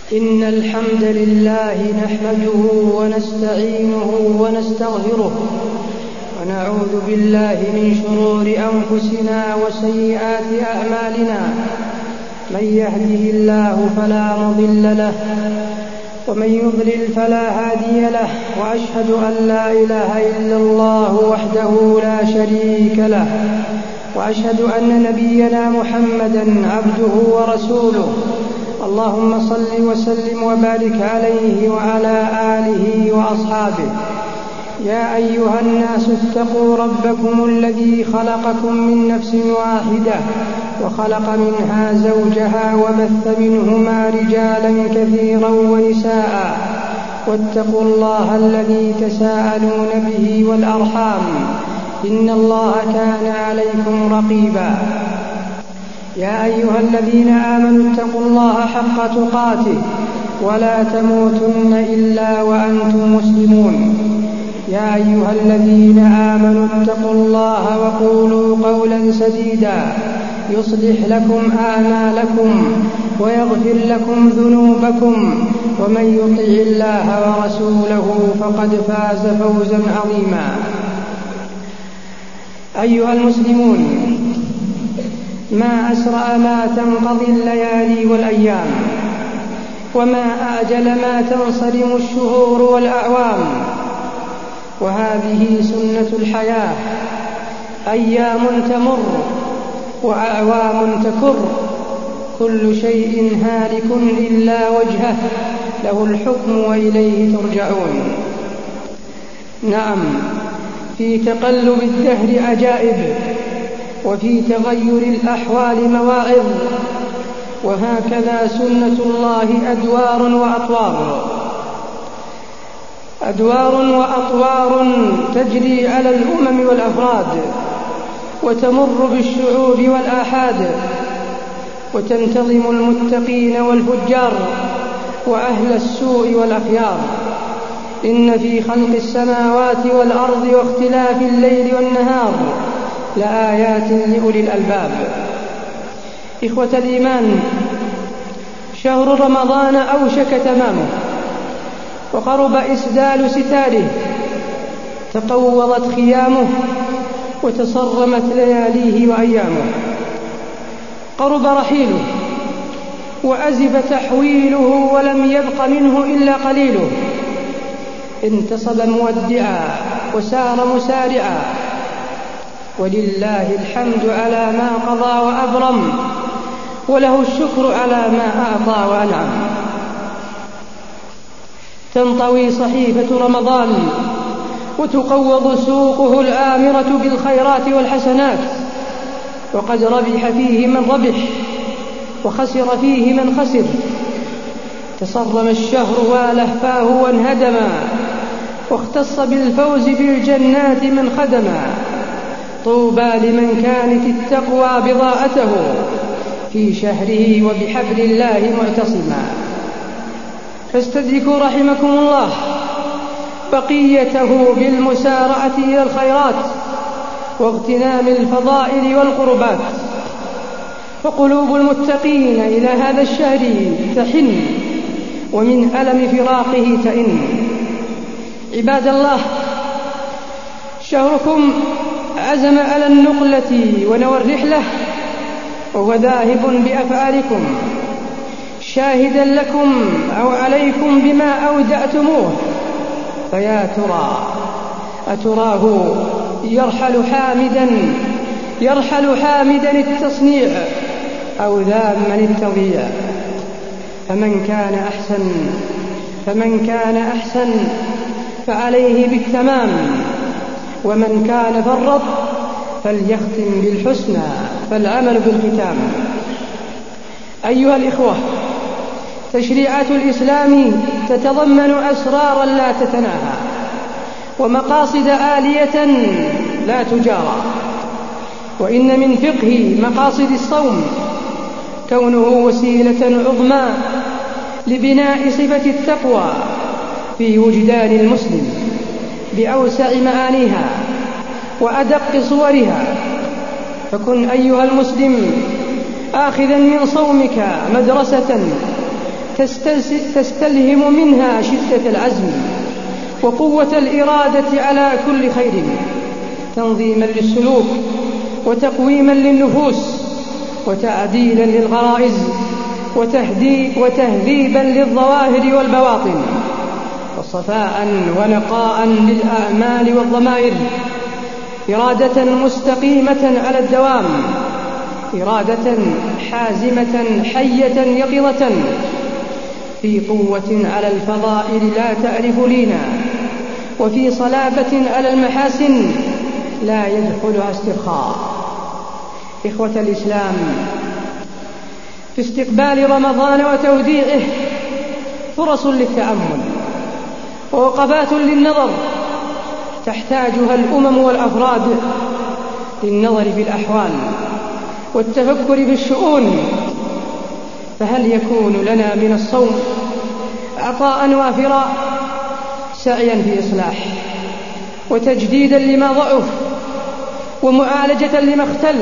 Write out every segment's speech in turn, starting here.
إن الحمد لله نحمده ونستعينه ونستغفره ونعوذ بالله من شرور أنفسنا وسيئات أعمالنا. من يهده الله فلا مضل له ومن يضلل فلا هادي له، وأشهد أن لا إله إلا الله وحده لا شريك له، وأشهد أن نبينا محمدا عبده ورسوله. اللهم صل وسلم وبارك عليه وعلى آله وأصحابه. يا أيها الناس اتقوا ربكم الذي خلقكم من نفس واحدة وخلق منها زوجها وبث منهما رجالا كثيرا ونساء، واتقوا الله الذي تساءلون به والأرحام، إن الله كان عليكم رقيبا. يا أيها الذين آمنوا اتقوا الله حق تقاته ولا تموتن إلا وأنتم مسلمون. يا أيها الذين آمنوا اتقوا الله وقولوا قولا سديدا يصلح لكم أعمالكم ويغفر لكم ذنوبكم، ومن يطع الله ورسوله فقد فاز فوزا عظيما. أيها المسلمون، ما أسرع ما تنقضي الليالي والأيام، وما أعجل ما تنصرم الشهور والأعوام، وهذه سنة الحياة. أيام تمر وأعوام تكر، كل شيء هالك إلا وجهه، له الحكم وإليه ترجعون. نعم، في تقلب الدهر عجائب، وفي تغير الأحوال مواعظ، وهكذا سنة الله أدوار وأطوار تجري على الأمم والأفراد، وتمر بالشعوب والآحاد، وتنتظم المتقين والفجار وأهل السوء والأخيار. إن في خلق السماوات والأرض واختلاف الليل والنهار لآيات لأولي الألباب. إخوة الإيمان، شهر رمضان أوشك تمامه، وقرب إسدال ستاره، تقوضت خيامه، وتصرمت لياليه وأيامه. قرب رحيله وأزف تحويله، ولم يبق منه إلا قليله. انتصب مودعا وسار مسارعا، ولله الحمد على ما قضى وأبرم، وله الشكر على ما أعطى وأنعم. تنطوي صحيفة رمضان، وتقوض سوقه الآمرة بالخيرات والحسنات، وقد ربح فيه من ربح، وخسر فيه من خسر. تصرم الشهر ولهفاه وانهدما، واختص بالفوز بالجنات من خدما. طوبى لمن كانت التقوى بضاعته في شهره وبحبل الله معتصما. فاستدركوا رحمكم الله بقيته بالمسارعة إلى الخيرات واغتنام الفضائل والقربات. فقلوب المتقين إلى هذا الشهر تحن، ومن ألم فراقه تئن. عباد الله، شهركم عزم على النقلة ونوى الرحلة، وهو ذاهب بأفعالكم، شاهدا لكم أو عليكم بما أودعتموه. فيا ترى أتراه يرحل حامدا التصنيع أو ذاما التضييع؟ فمن كان أحسن فعليه بالتمام، ومن كان فرط فليختم بالحسنى، فالعمل بالختام. أيها الإخوة، تشريعات الإسلام تتضمن أسرارا لا تتناهى، ومقاصد عالية لا تجارى. وإن من فقه مقاصد الصوم كونه وسيلة عظمى لبناء صفة التقوى في وجدان المسلم بأوسع معانيها وأدق صورها. فكن أيها المسلم آخذا من صومك مدرسة تستلهم منها شدة العزم وقوة الإرادة على كل خير، تنظيما للسلوك وتقويما للنفوس وتعديلا للغرائز وتهذيبا للظواهر والبواطن، وصفاء ونقاء للأعمال والضمائر، إرادة مستقيمة على الدوام، إرادة حازمة حية يقظة في قوة على الفضائل لا تعرف لينا، وفي صلابة على المحاسن لا يدخلها استرخاء. إخوة الإسلام، في استقبال رمضان وتوديعه فرص للتأمل ووقفات للنظر تحتاجها الأمم والأفراد للنظر في الأحوال والتفكر في الشؤون. فهل يكون لنا من الصوم عطاء وافرا سعيا في إصلاح وتجديدا لما ضعف ومعالجة لما اختل؟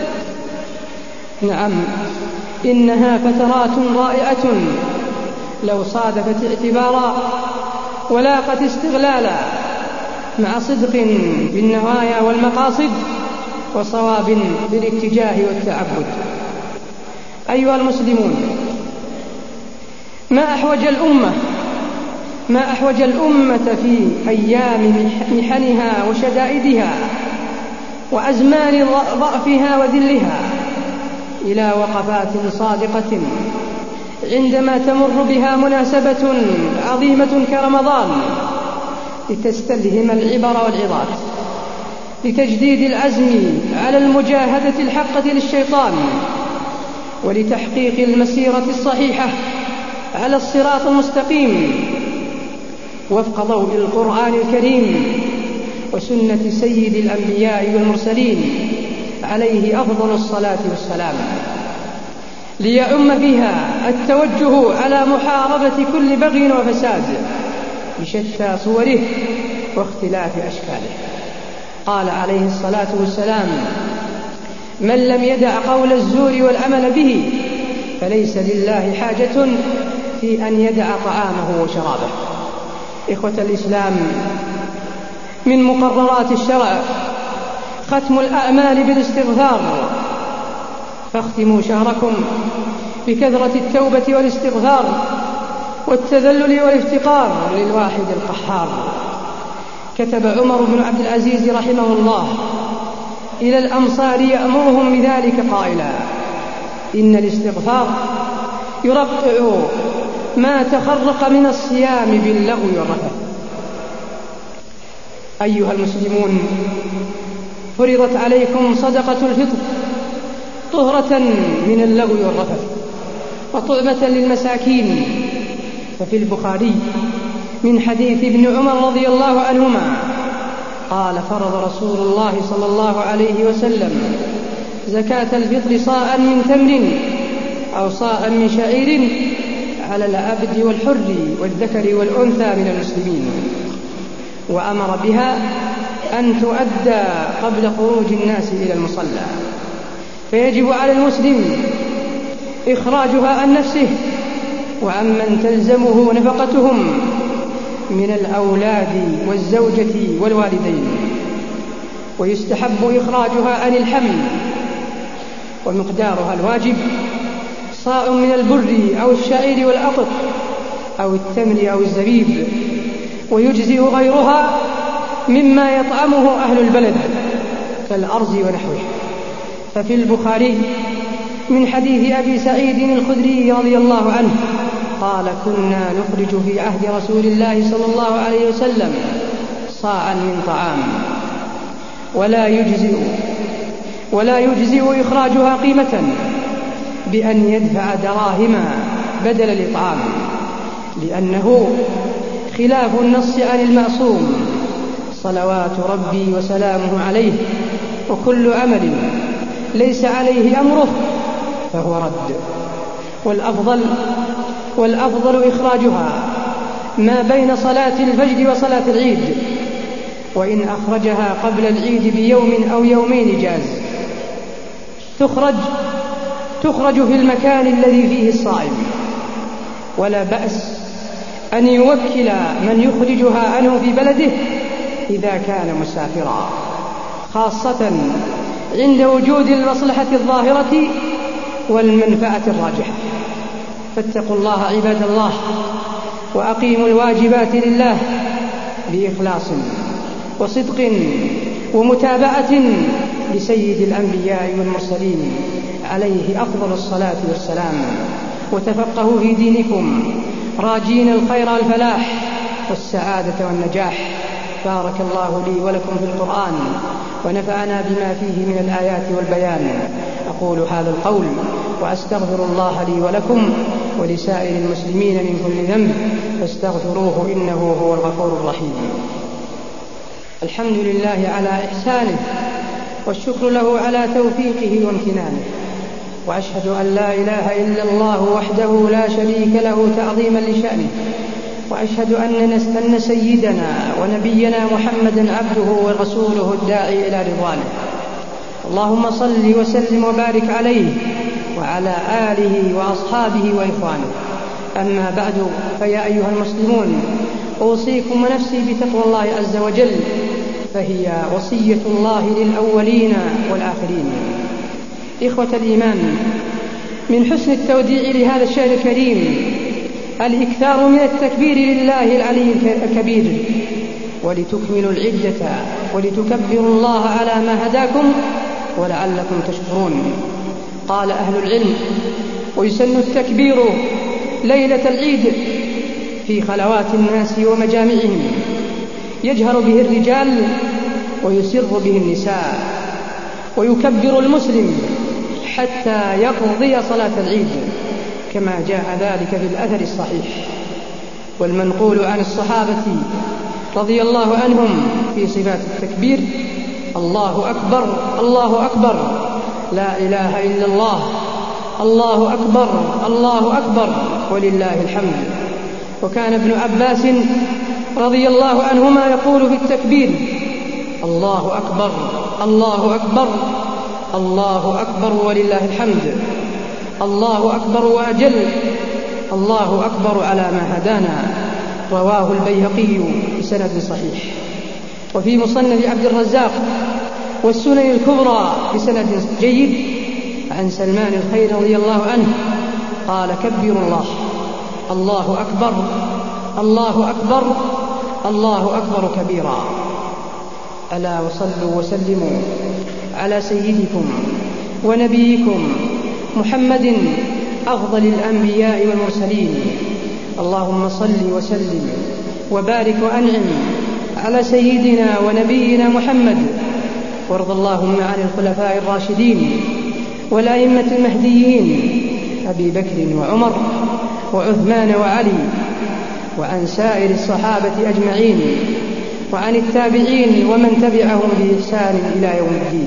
نعم، إنها فترات رائعة لو صادفت اعتبارا ولاقت استغلالا مع صدق بالنوايا والمقاصد وصواب بالاتجاه والتعبد. أيها المسلمون، ما أحوج الأمة في أيام محنها وشدائدها وأزمان ضعفها وذلها إلى وقفات صادقة عندما تمر بها مناسبة عظيمة كرمضان، لتستلهم العبر والعظات، لتجديد العزم على المجاهدة الحقة للشيطان، ولتحقيق المسيرة الصحيحة على الصراط المستقيم وفق ضوء القرآن الكريم وسنة سيد الأنبياء والمرسلين عليه أفضل الصلاة والسلام، ليعم فيها التوجه على محاربة كل بغي وفساد بشتى صوره واختلاف أشكاله. قال عليه الصلاة والسلام: من لم يدع قول الزور والعمل به فليس لله حاجة في أن يدع طعامه وشرابه. إخوة الإسلام، من مقررات الشرع ختم الأعمال بالاستغفار، فاختموا شهركم بكثرة التوبة والاستغفار والتذلل والافتقار للواحد القهار. كتب عمر بن عبد العزيز رحمه الله إلى الأمصار يأمرهم بذلك قائلا: إن الاستغفار يرقع ما تخرق من الصيام باللغو والرفث. أيها المسلمون، فرضت عليكم صدقة الفطر طهرة من اللغو والرفث وطعمة للمساكين. ففي البخاري من حديث ابن عمر رضي الله عنهما قال: فرض رسول الله صلى الله عليه وسلم زكاة الفطر صاعا من تمر أو صاعا من شعير على العبد والحر والذكر والأنثى من المسلمين، وأمر بها أن تؤدى قبل خروج الناس إلى المصلى، فيجب على المسلم إخراجها عن نفسه وعمن تلزمه نفقتهم من الأولاد والزوجة والوالدين، ويستحب إخراجها عن الحمل، ومقدارها الواجب صاع من البر أو الشعير والأقط أو التمر أو الزبيب، ويجزئ غيرها مما يطعمه أهل البلد كالأرز ونحوه. ففي البخاري من حديث أبي سعيد الخدري رضي الله عنه قال: كنا نخرج في عهد رسول الله صلى الله عليه وسلم صاعا من طعام، ولا يجزئ إخراجها قيمة بأن يدفع دراهم بدل الإطعام، لأنه خلاف النص عن المعصوم صلوات ربي وسلامه عليه، وكل عمل ليس عليه أمره فهو رد. والأفضل إخراجها ما بين صلاة الفجر وصلاة العيد، وإن أخرجها قبل العيد بيوم أو يومين جاز. تخرج في المكان الذي فيه الصائم، ولا بأس أن يوكل من يخرجها عنه في بلده إذا كان مسافرا، خاصة عند وجود المصلحة الظاهرة والمنفعة الراجحة. فاتقوا الله عباد الله، وأقيموا الواجبات لله بإخلاص وصدق ومتابعة لسيد الأنبياء والمرسلين عليه أفضل الصلاة والسلام. وتفقهوا في دينكم راجين الخير والفلاح والسعادة والنجاح. بارك الله لي ولكم في القرآن ونفعنا بما فيه من الآيات والبيان. أقول هذا القول وأستغفر الله لي ولكم ولسائر المسلمين من كل ذنب فاستغفروه إنه هو الغفور الرحيم. الحمد لله على إحسانه، والشكر له على توفيقه وامتنانه، وأشهد أن لا إله إلا الله وحده لا شريك له تعظيما لشأنه، وأشهد أن سيدنا ونبينا محمدا عبده ورسوله الداعي إلى رضوانه. اللهم صل وسلم وبارك عليه وعلى آله وأصحابه وإخوانه. أما بعد، فيا أيها المسلمون، أوصيكم ونفسي بتقوى الله عز وجل، فهي وصية الله للأولين والآخرين. إخوة الإيمان، من حسن التوديع لهذا الشهر الكريم الإكثار من التكبير لله العلي الكبير، ولتكملوا العدة ولتكبروا الله على ما هداكم ولعلكم تشكرون. قال أهل العلم: ويسن التكبير ليلة العيد في خلوات الناس ومجامعهم، يجهر به الرجال ويسر به النساء، ويكبر المسلم حتى يقضي صلاة العيد، كما جاء ذلك في الأثر الصحيح. والمنقول عن الصحابة رضي الله عنهم في صفات التكبير: الله أكبر الله أكبر، لا إله إلا الله، الله أكبر الله أكبر، ولله الحمد. وكان ابن عباس رضي الله عنهما يقول في التكبير: الله أكبر الله أكبر، الله أكبر ولله الحمد، الله أكبر وأجل، الله أكبر على ما هدانا. رواه البيهقي بسند صحيح. وفي مصنف عبد الرزاق والسنن الكبرى بسند جيد عن سلمان الخير رضي الله عنه قال: كبروا الله، الله أكبر الله أكبر، الله أكبر كبيرا. ألا وصلوا وسلموا على سيدكم ونبيكم محمد أفضل الأنبياء والمرسلين. اللهم صل وسلم وبارك وأنعم على سيدنا ونبينا محمد، وارض اللهم عن الخلفاء الراشدين والأئمة المهديين أبي بكر وعمر وعثمان وعلي، وعن سائر الصحابة أجمعين، وعن التابعين ومن تبعهم بإحسان إلى يوم الدين.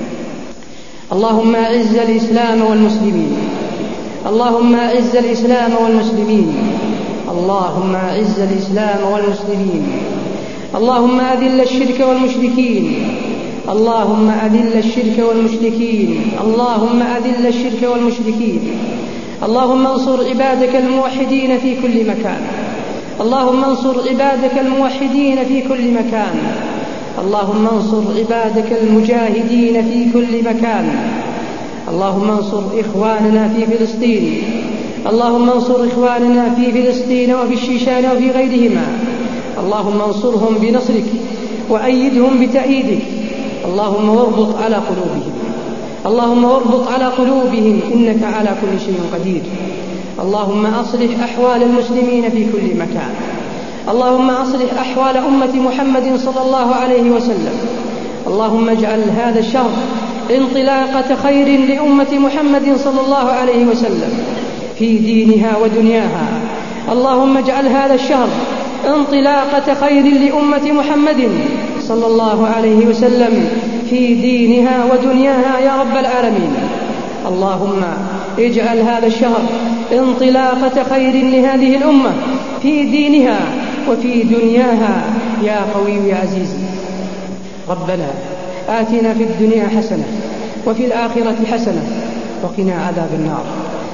اللهم أعز الإسلام والمسلمين، اللهم أعز الإسلام والمسلمين، اللهم أعز الإسلام والمسلمين، اللهم أذل الشرك والمشركين، اللهم أذل الشرك والمشركين، اللهم أذل الشرك والمشركين. اللهم انصر عبادك الموحدين في كل مكان، اللهم انصر عبادك الموحدين في كل مكان، اللهم انصر عبادك المجاهدين في كل مكان. اللهم انصر إخواننا في فلسطين، اللهم انصر إخواننا في فلسطين وفي الشيشان وفي غيرهما، اللهم انصرهم بنصرك وأيدهم بتأييدك. اللهم واربط على قلوبهم، اللهم واربط على قلوبهم، إنك على كل شيء قدير. اللهم أصلح أحوال المسلمين في كل مكان، اللهم أصلح أحوال أمة محمد صلى الله عليه وسلم. اللهم اجعل هذا الشهر انطلاقة خير لأمة محمد صلى الله عليه وسلم في دينها ودنياها. اللهم اجعل هذا الشهر انطلاقة خير لأمة محمد صلى الله عليه وسلم في دينها ودنياها يا رب العالمين. اللهم اجعل هذا الشهر انطلاقة خير لهذه الأمة في دينها وفي دنياها يا قوي يا عزيز. ربنا آتنا في الدنيا حسنة وفي الآخرة حسنة وقنا عذاب النار.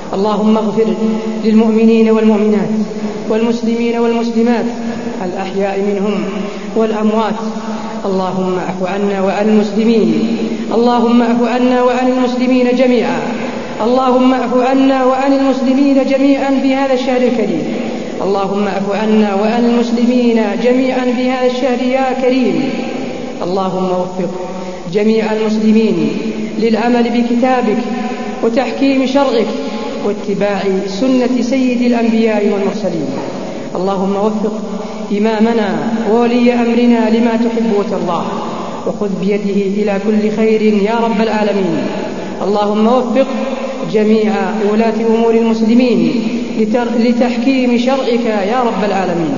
اللهم اغفر للمؤمنين والمؤمنات والمسلمين والمسلمات الأحياء منهم والأموات. اللهم اعف عنا وعن المسلمين، اللهم اعف عنا وعن المسلمين جميعا، اللهم اعف عنا وعن المسلمين جميعا في هذا الشهر الكريم، اللهم اعف عنا وعن المسلمين جميعا في هذا الشهر يا كريم. اللهم وفق جميع المسلمين للعمل بكتابك وتحكيم شرعك واتباع سنة سيد الأنبياء والمرسلين. اللهم وفق إمامنا وولي أمرنا لما تحب وترضاه، وخذ بيده إلى كل خير يا رب العالمين. اللهم وفق جميع ولاة أمور المسلمين لتحكيم شرعك يا رب العالمين.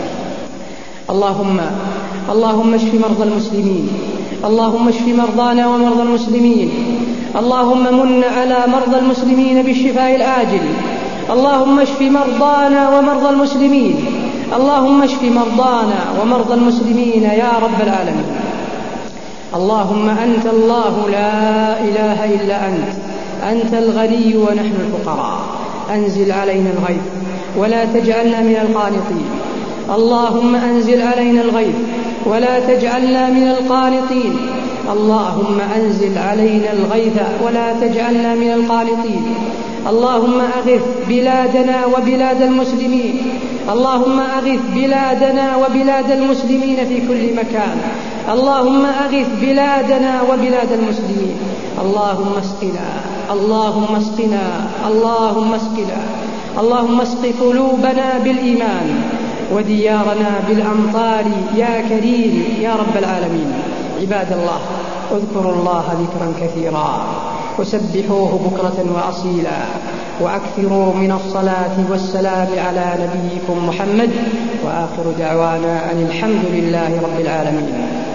اللهم اشف مرضى المسلمين، اللهم اشف مرضانا ومرضى المسلمين، اللهم من على مرضى المسلمين بالشفاء العاجل، اللهم اشف مرضانا ومرضى المسلمين، اللهم اشف مرضانا ومرضى المسلمين يا رب العالمين. اللهم أنت الله لا إله إلا أنت الغني ونحن الفقراء، أنزل علينا الغيث ولا تجعلنا من القانطين. اللهم أنزل علينا الغيث ولا تجعلنا من القانطين. اللهم أنزل علينا الغيث ولا تجعلنا من القانطين. اللهم أغث بلادنا وبلاد المسلمين، اللهم أغث بلادنا وبلاد المسلمين في كل مكان. اللهم أغث بلادنا وبلاد المسلمين. اللهم اسقنا، اللهم اسقنا، اللهم اسقنا، اللهم اسق قلوبنا بالإيمان وديارنا بالأمطار يا كريم يا رب العالمين. عباد الله، اذكروا الله ذكرا كثيرا وسبحوه بكرة وأصيلا، وأكثروا من الصلاة والسلام على نبيكم محمد، وآخر دعوانا أن الحمد لله رب العالمين.